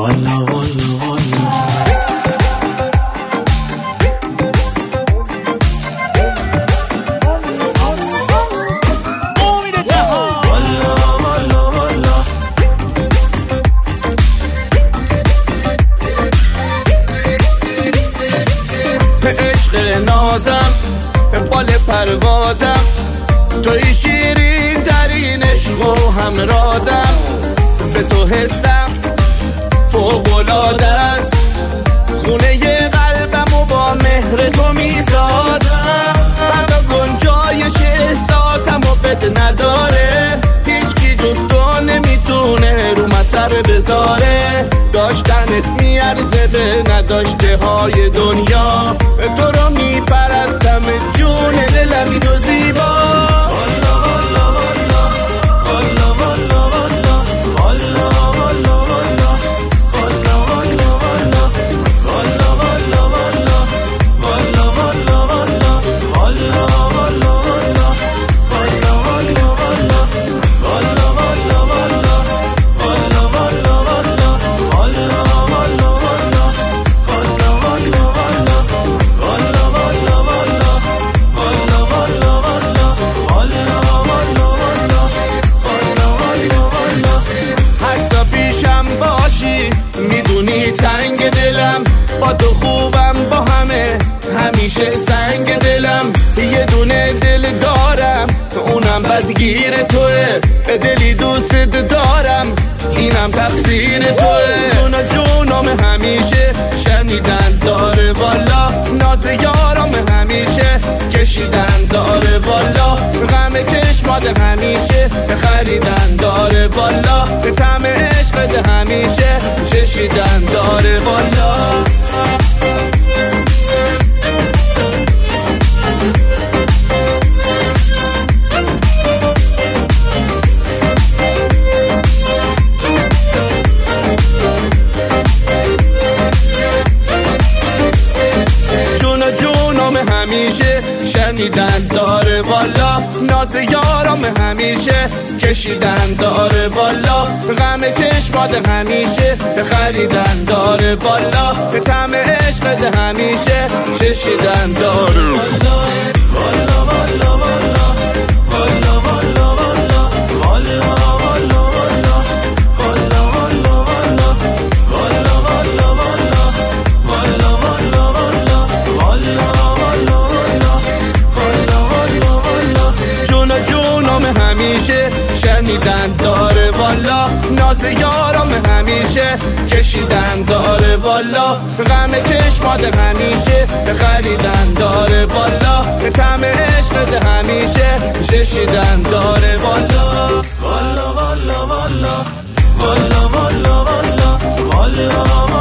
والا والا والا. نازم بال پروازم توی شیرین ترین عشق و همرازم، به تو حسم فوق‌العاده است، خونه قلبم و با مهر تو میسازم. فقط گنجایش احساسم و بد نداره، هیچ کی جز تو نمیتونه رو من سر بذاره. داشتنت میارزه به نداشته های دنیا، تو رو میپرستم جون دلمی تو زیبا. میدونی تنگ دلم با تو خوبم، با همه همیشه سنگ دلم. یه دونه دل دارم اونم بدگیر توه، به دلی دوست دارم اینم تقصیر توه. جونا جونام همیشه شنیدن داره والا، ناز یارام همیشه کشیدن داره والا. غم چشمات همیشه خریدن داره والا، طعم عشقت همیشه چشیدن داره والا. همیشه شنیدن داره والا، ناز یارام همیشه کشیدن داره والا. غم چشمات همیشه خریدن داره والا، طعم عشقت همیشه چشیدن داره والا. والا والا والا والا والا والا والا والا والا والا والا والا همیشه شنیدن داره والا، ناز یارام همیشه کشیدن داره والا. غم چشمات همیشه خریدن داره والا، طعم عشقت همیشه چشیدن داره والا. والا والا والا والا والا والا والا.